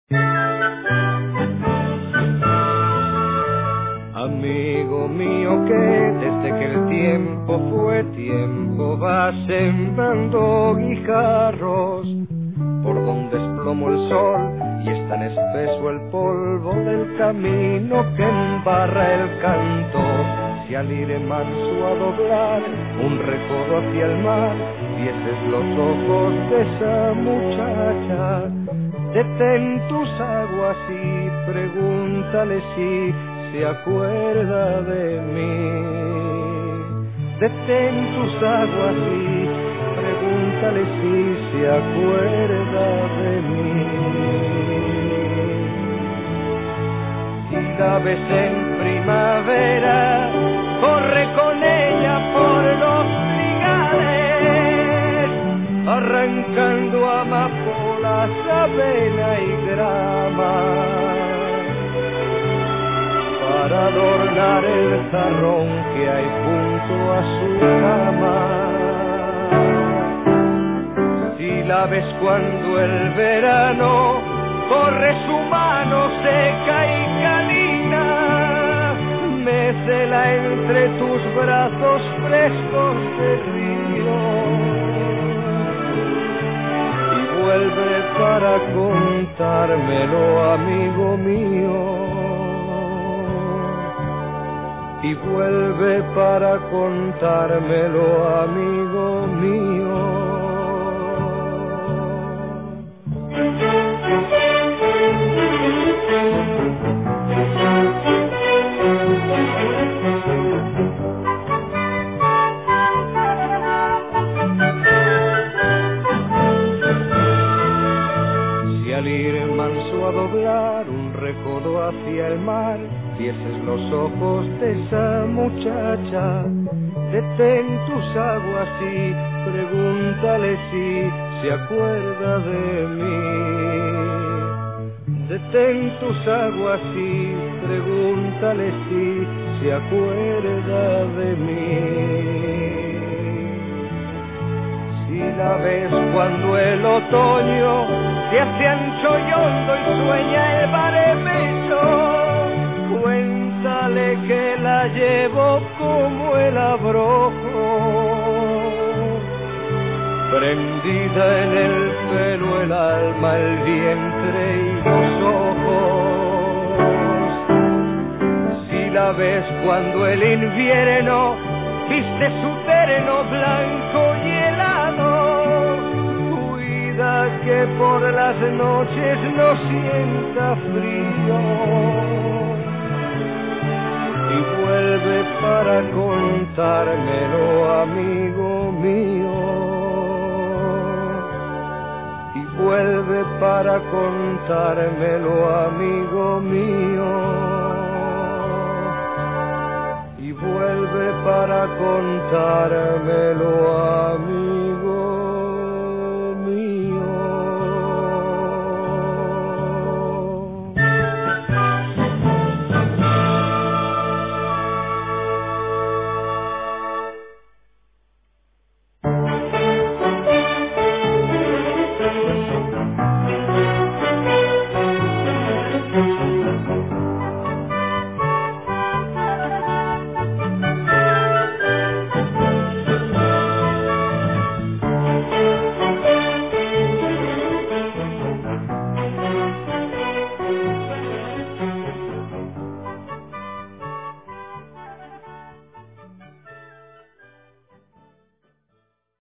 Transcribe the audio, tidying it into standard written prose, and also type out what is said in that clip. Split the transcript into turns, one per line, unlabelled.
Amigo mío que desde que el tiempo fue tiempo va sembrando guijarros por donde es plomo el sol y es tan espeso el polvo del camino que embarra el canto. Si al ir manso a doblar un recodo hacia el mar vieses los ojos de esa muchacha, detén tus aguas y pregúntale si se acuerda de mí. Detén tus aguas y pregúntale si se acuerda de mí. Si la ves en primavera, corre con ella por los trigales, arrancando amapolas, avena y grama, para adornar el jarrón que hay junto a su cama. Si la ves cuando el verano corre su mano seca y canina, mécela entre tus brazos frescos de río y vuelve para contármelo, amigo mío. Y vuelve para contármelo, amigo mío. Si al ir manso a doblar un recodo hacia el mar vieses los ojos de esa muchacha, detén tus aguas y pregúntale si se acuerda de mí. Detén tus aguas y pregúntale si se acuerda de mí. Si la ves cuando el otoño se hace ancho y hondo y sueña el barbecho, cuéntale que la llevo como el abrojo, prendida en el pelo, el alma, el vientre y los ojos. Si la ves cuando el invierno viste su terno blanco y helado, cuida que por las noches no sienta frío y vuelve para contármelo, amigo mío. Y vuelve para contármelo, amigo mío. Y vuelve para contármelo, amigo mío.